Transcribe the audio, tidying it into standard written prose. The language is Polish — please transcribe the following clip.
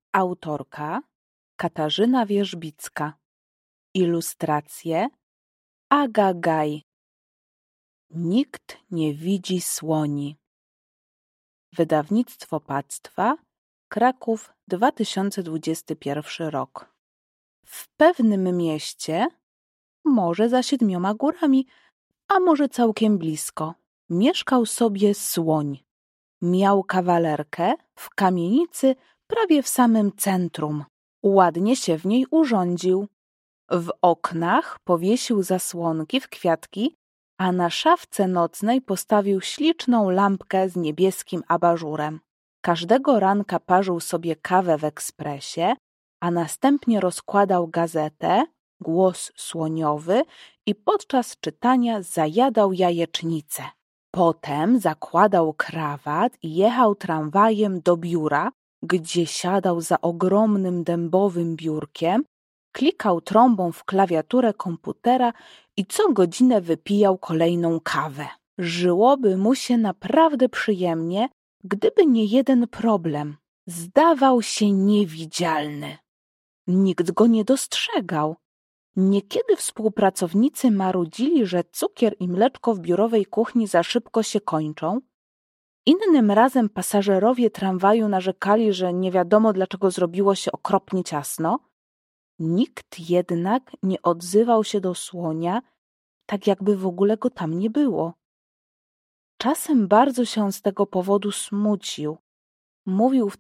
Autorka Katarzyna Wierzbicka. Ilustracje Aga Gaj. Nikt nie widzi słoni. Wydawnictwo Pactwa, Kraków, 2021 rok. W pewnym mieście, może za 7 górami, a może całkiem blisko, mieszkał sobie słoń. Miał kawalerkę w kamienicy prawie w samym centrum. Ładnie się w niej urządził. W oknach powiesił zasłonki w kwiatki, a na szafce nocnej postawił śliczną lampkę z niebieskim abażurem. Każdego ranka parzył sobie kawę w ekspresie, a następnie rozkładał gazetę, Głos Słoniowy, i podczas czytania zajadał jajecznicę. Potem zakładał krawat i jechał tramwajem do biura, gdzie siadał za ogromnym dębowym biurkiem, klikał trąbą w klawiaturę komputera i co godzinę wypijał kolejną kawę. Żyłoby mu się naprawdę przyjemnie, gdyby nie jeden problem. Zdawał się niewidzialny. Nikt go nie dostrzegał. Niekiedy współpracownicy marudzili, że cukier i mleczko w biurowej kuchni za szybko się kończą. Innym razem pasażerowie tramwaju narzekali, że nie wiadomo dlaczego zrobiło się okropnie ciasno. Nikt jednak nie odzywał się do słonia, tak jakby w ogóle go tam nie było. Czasem bardzo się z tego powodu smucił. Mówił